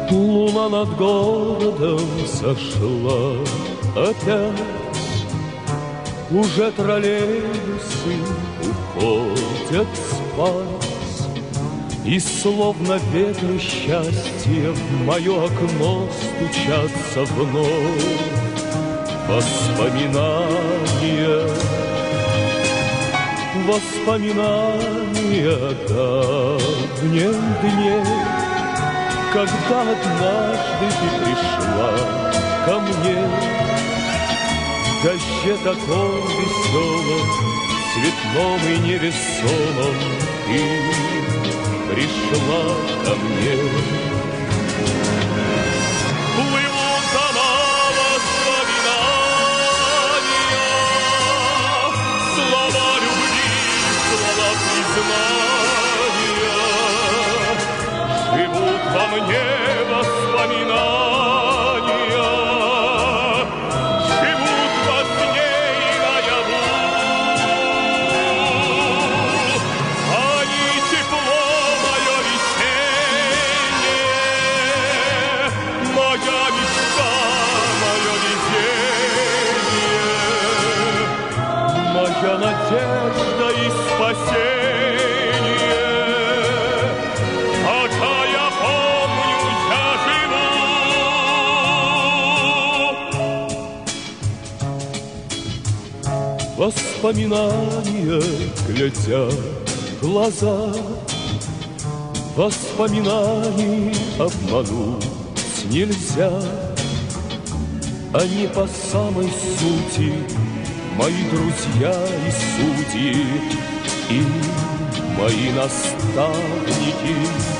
Луна над городом сошла опять, уже троллейбусы уходят спать, и словно ветры счастья в мое окно стучатся вновь воспоминания. Воспоминания давних дней, когда однажды ты пришла ко мне в дожде таком веселом, цветном и невесомом, ты пришла ко мне. Плывут дома воспоминания, слова любви, слова признания, живут во мне воспоминания, живут во сне и наяву. Они тепло мое весеннее, моя мечта, мое везение, моя надежда и спасение. Пока я помню, я живу. Воспоминания глядят в глаза, воспоминаний обмануть нельзя. Они по самой сути мои друзья и судьи, и мои наставники.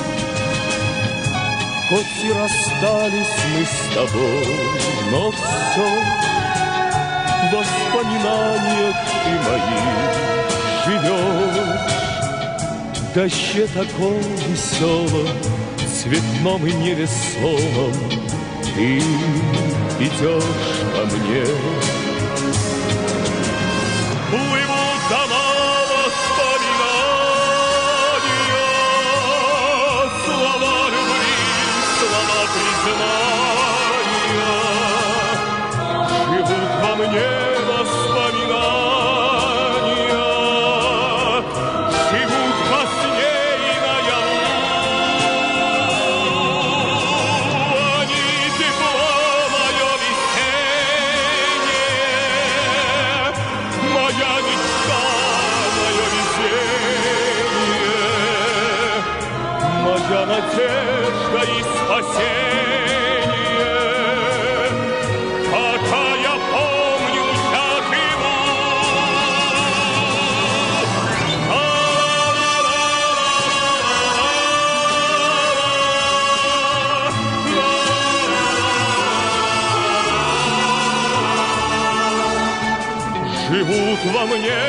Хоть и расстались мы с тобой, но все в воспоминаниях ты моих живешь. В дожде таком веселом, цветном и невесомом ты идешь ко мне. Плывут дома воспоминания, слова любви, слова признания, живут во мне воспоминания, живут во сне и наяву. Они тепло мое весеннее, моя мечта, мое везение, моя надежда и спасение. Пока я помню, я живу. Живут во мне